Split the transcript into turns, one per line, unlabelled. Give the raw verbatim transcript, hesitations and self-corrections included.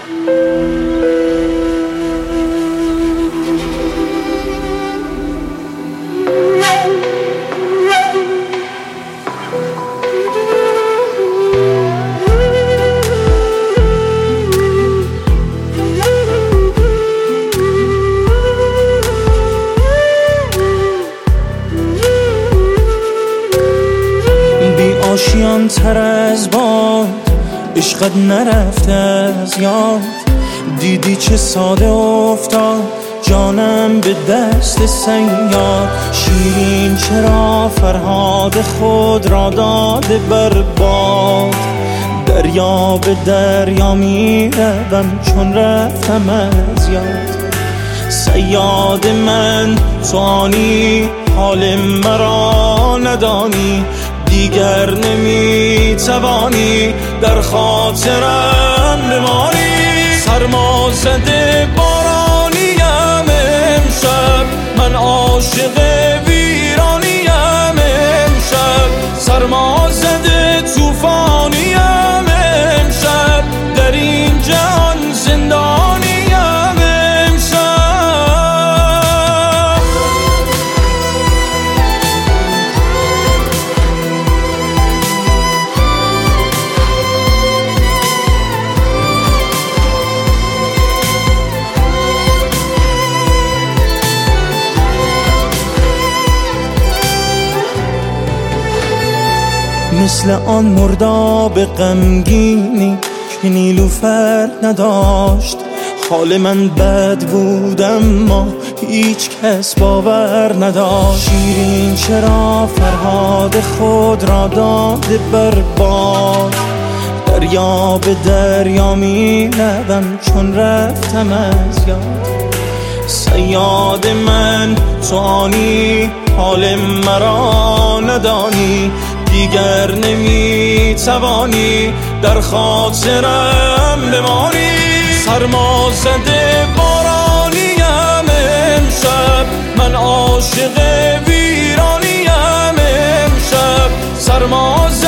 آشیان تر از باد عشقت نرفته از یاد، دیدی چه ساده افتاد جانم به دست صیاد. شیرین چرا فرهاد خود را داده بر باد، دریا به دریا می روم چون رفتم از یاد. صیاد من تو آنی حال مرا ندانی، دیگر نمی توانی در خاطرم بمانی. سرما زده بارانیم امشب، من عاشق ویرانیم امشب. سرما زده طوفانیم امشب، در این جهان زندانیم امشب. مثل آن مرداب غمگینی که نیلوفر نداشت، حال من بد بود اما هیچ کس باور نداشت. شیرین چرا فرهاد خود را داده بر باد، دریا به دریا می روم چون رفتم از یاد. صیاد من تو آنی حال مرا ندانی، دیگر نمی توانی در خاطرم بمانی. سرما زده بارانیم امشب، من عاشق ویرانیم امشب. سرما